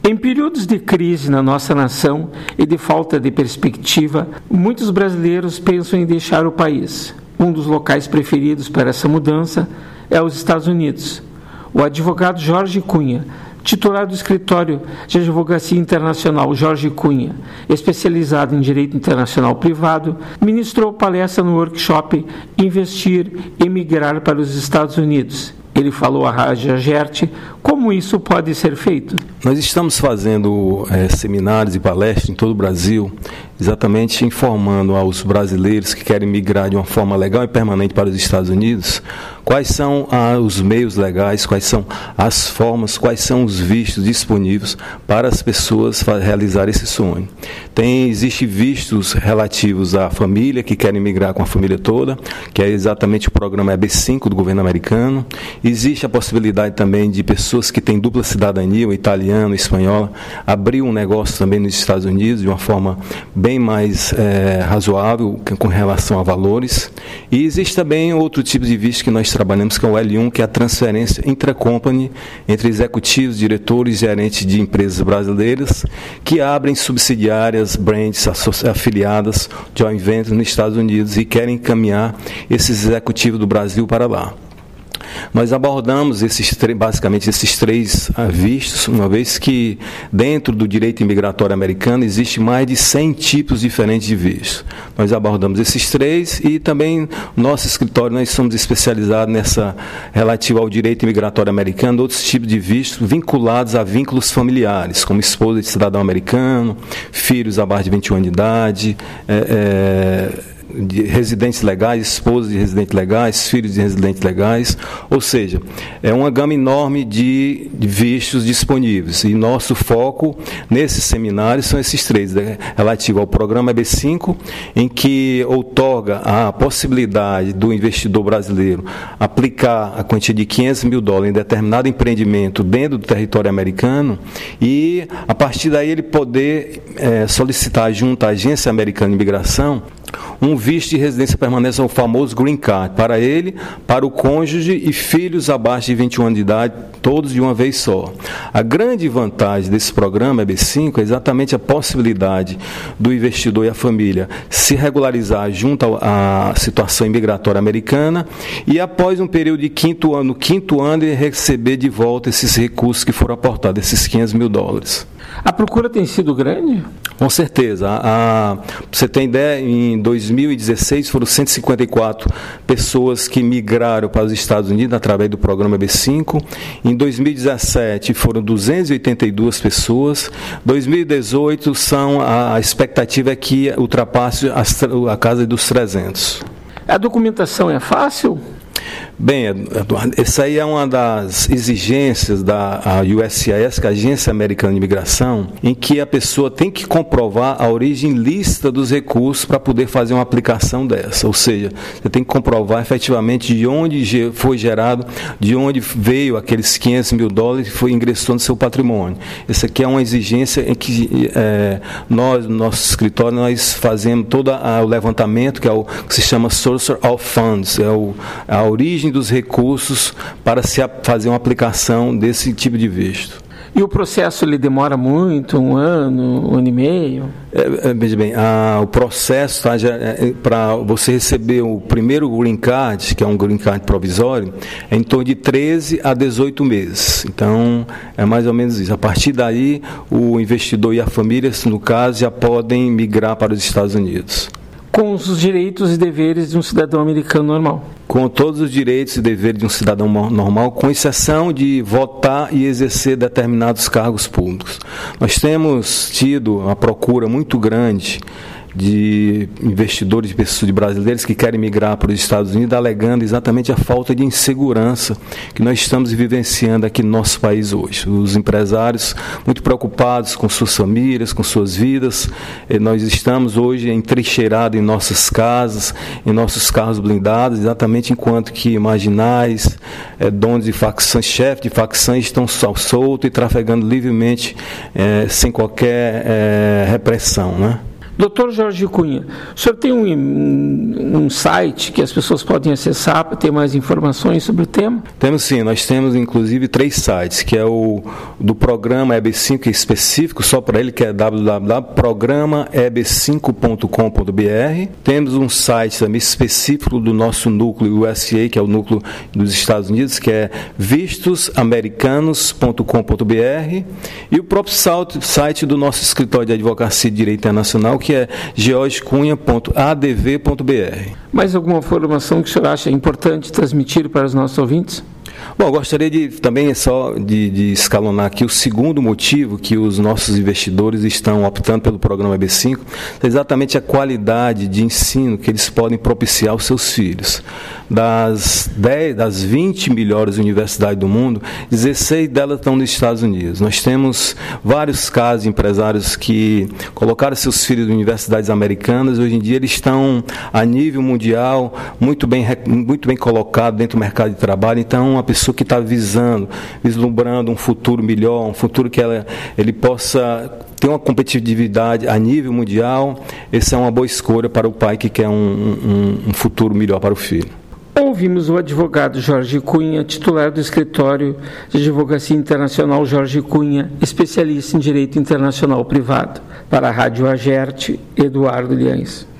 Em períodos de crise na nossa nação e de falta de perspectiva, muitos brasileiros pensam em deixar o país. Um dos locais preferidos para essa mudança é os Estados Unidos. O advogado Jorge Cunha, titular do escritório de advocacia internacional Jorge Cunha, especializado em direito internacional privado, ministrou palestra no workshop Investir e Migrar para os Estados Unidos. Ele falou à Rádio Agerte como isso pode ser feito. Nós estamos fazendo seminários e palestras em todo o Brasil, exatamente informando aos brasileiros que querem migrar de uma forma legal e permanente para os Estados Unidos, quais são os meios legais, quais são as formas, quais são os vistos disponíveis para as pessoas realizar esse sonho. Existem vistos relativos à família, que querem migrar com a família toda, que é exatamente o programa EB5 do governo americano. Existe a possibilidade também de pessoas que têm dupla cidadania, o italiano, o espanhola, abrir um negócio também nos Estados Unidos de uma forma bem mais razoável com relação a valores. E existe também outro tipo de visto que nós trabalhamos, que é o L1, que é a transferência intracompany entre executivos, diretores e gerentes de empresas brasileiras que abrem subsidiárias, brands, afiliadas, joint ventures nos Estados Unidos e querem encaminhar esses executivos do Brasil para lá. Nós abordamos basicamente esses três vistos, uma vez que dentro do direito imigratório americano existe mais de 100 tipos diferentes de vistos. Nós abordamos esses três e também nosso escritório, nós somos especializados nessa relativa ao direito imigratório americano, outros tipos de vistos vinculados a vínculos familiares, como esposa de cidadão americano, filhos abaixo de 21 anos de idade, de residentes legais, esposas de residentes legais, filhos de residentes legais, ou seja, é uma gama enorme de vistos disponíveis. E nosso foco nesses seminários são esses três, relativo ao programa EB5, em que outorga a possibilidade do investidor brasileiro aplicar a quantia de $500 mil em determinado empreendimento dentro do território americano e, a partir daí, ele poder solicitar junto à Agência Americana de Imigração um visto de residência permanente, o famoso Green Card, para ele, para o cônjuge e filhos abaixo de 21 anos de idade, todos de uma vez só. A grande vantagem desse programa EB5 é exatamente a possibilidade do investidor e a família se regularizar junto à situação imigratória americana e, após um período de no quinto ano, ele receber de volta esses recursos que foram aportados, esses $500 mil. A procura tem sido grande? Com certeza. Pra você ter ideia, em 2016 foram 154 pessoas que migraram para os Estados Unidos através do programa EB5. Em 2017 foram 282 pessoas. 2018 a expectativa é que ultrapasse a casa dos 300. A documentação é fácil? Bem, Eduardo, essa aí é uma das exigências da USCIS, que é a Agência Americana de Imigração, em que a pessoa tem que comprovar a origem lícita dos recursos para poder fazer uma aplicação dessa. Ou seja, você tem que comprovar efetivamente de onde foi gerado, de onde veio aqueles $500 mil que ingressou no seu patrimônio. Essa aqui é uma exigência em que nós, no nosso escritório, nós fazemos todo o levantamento, que é o que se chama Source of Funds, a origem dos recursos para se fazer uma aplicação desse tipo de visto. E o processo ele demora muito, um ano e meio? Veja bem, o processo para você receber o primeiro Green Card, que é um Green Card provisório, é em torno de 13 a 18 meses. Então, é mais ou menos isso. A partir daí, o investidor e a família, no caso, já podem migrar para os Estados Unidos. Com os direitos e deveres de um cidadão americano normal. Com todos os direitos e deveres de um cidadão normal, com exceção de votar e exercer determinados cargos públicos. Nós temos tido uma procura muito grande de investidores, de pessoas, de brasileiros que querem migrar para os Estados Unidos, alegando exatamente a falta de insegurança que nós estamos vivenciando aqui no nosso país hoje. Os empresários muito preocupados com suas famílias, com suas vidas. Nós estamos hoje entrincheirados em nossas casas, em nossos carros blindados, exatamente enquanto que marginais, donos de facções, chefes de facções estão soltos e trafegando livremente, sem qualquer repressão, né? Dr. Jorge Cunha, o senhor tem um site que as pessoas podem acessar para ter mais informações sobre o tema? Temos sim, nós temos inclusive 3 sites, que é o do programa EB5, que é específico só para ele, que é www.programaeb5.com.br. Temos um site também específico do nosso núcleo USA, que é o núcleo dos Estados Unidos, que é vistosamericanos.com.br, e o próprio site do nosso escritório de advocacia e direito internacional, que é georgecunha.adv.br. Mais alguma informação que o senhor acha importante transmitir para os nossos ouvintes? Bom, eu gostaria de escalonar aqui o segundo motivo que os nossos investidores estão optando pelo programa EB5, é exatamente a qualidade de ensino que eles podem propiciar aos seus filhos. Das 20 melhores universidades do mundo, 16 delas estão nos Estados Unidos. Nós temos vários casos de empresários que colocaram seus filhos em universidades americanas, hoje em dia eles estão a nível mundial, muito bem colocados dentro do mercado de trabalho. Então, uma pessoa que está vislumbrando um futuro melhor, um futuro que ele possa ter uma competitividade a nível mundial, essa é uma boa escolha para o pai que quer um futuro melhor para o filho. Ouvimos o advogado Jorge Cunha, titular do escritório de advocacia internacional Jorge Cunha, especialista em direito internacional privado. Para a Rádio Agerte, Eduardo Liães.